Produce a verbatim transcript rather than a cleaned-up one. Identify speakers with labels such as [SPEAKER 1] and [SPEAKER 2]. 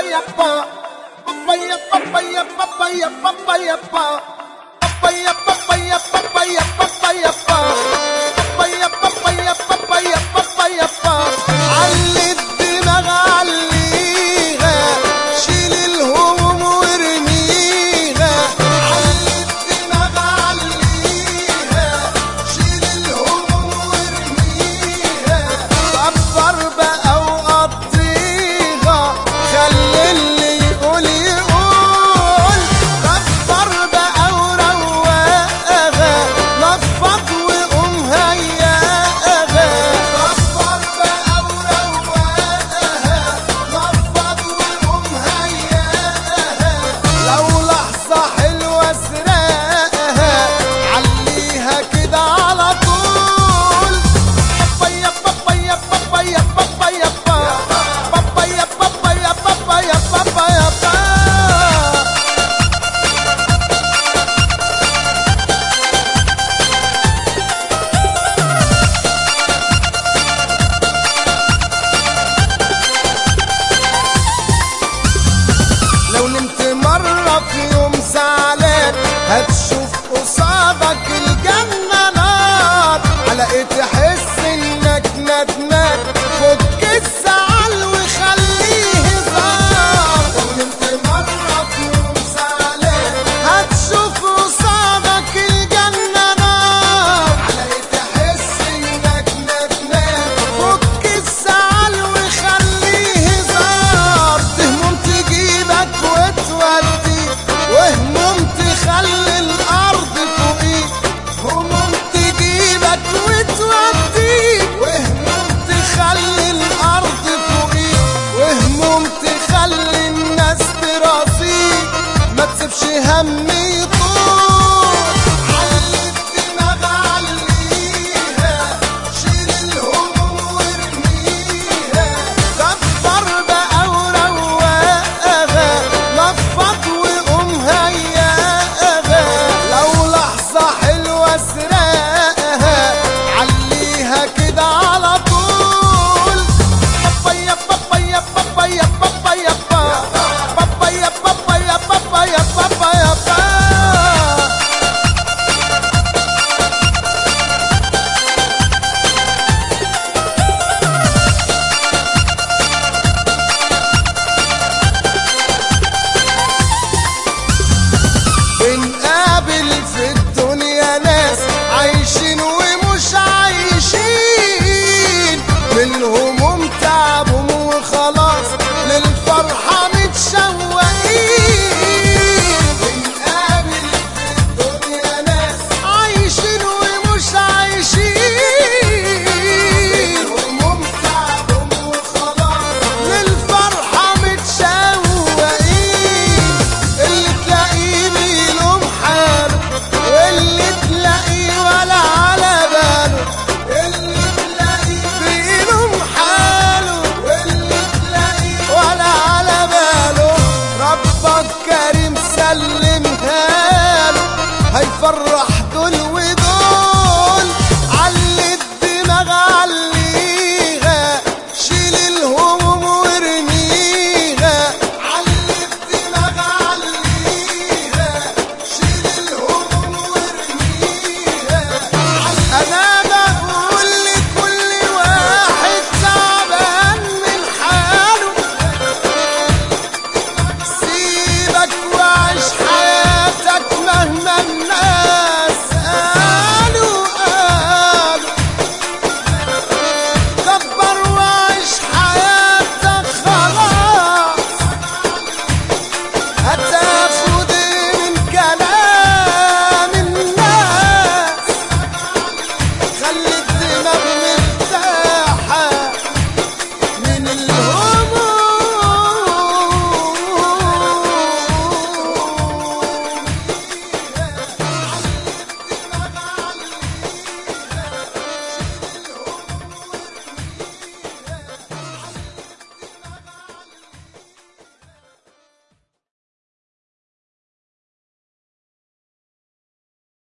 [SPEAKER 1] علي الدماغ عليها، شيل الهموم وارميها. علي الدماغ عليها، شيل الهموم وارميها. كبر بقى وقضيها، خلي اللي يقول يقول. كبر بقى وروقها، نفض وقوم هياها. كبر بقى وروقها، نفض وقوم هياها. لو لحظة حلوة اسرقها، عليها كده على طول. بابا يا بابا يا بابا يا بابا يا بابا، بابا يا بابا يا بابا يا بابا يا بابا. لو نمت مرة في يوم زعلان، هتشوف قصادك الجنة نار. على ايه تحس انك ندمان؟ فك الزعل وخليه هزار. لو نمت مرة في يوم زعلان، هتشوف قصادك الجنة نار. على ايه تحس انك ندمان؟ فك الزعل وخليه هزار. هموم تجيبك وتوديك، وهموم تخلي الارض فوقيك. هموم تجيبك وتوديك، وهموم تخلي الارض فوقيك. وهموم تخلي الناس تراسيك، ما تسيبش هم يطول. علي الدماغ عليها، شيل الهموم وارميها. كبر بقى وروقها، نفض وقوم هياها. لو لحظة حلوة اسرقها، عليها كده على طول. بابا يا بابا يا بابا يا بابا يا بابا، بابا يا بابا يا بابا يا بابا يا بابا. بنقابل في الدنيا ناس عايشين ومش عايشين، بالهموم تعبهم وخلاص، للفرحة متشوقين. بنقابل في الدنيا ناس عايشين ومش عايشين، بالهموم تعبهم وخلاص، للفرحة متشوقين. اللي تلاقيه بيلوم حاله، واللي تلاقيه ولا على باله. اللي تلاقيه بيلوم حاله، واللي تلاقيه ولا على باله. ربك كريم سلمها له، هيفرح دول ودول.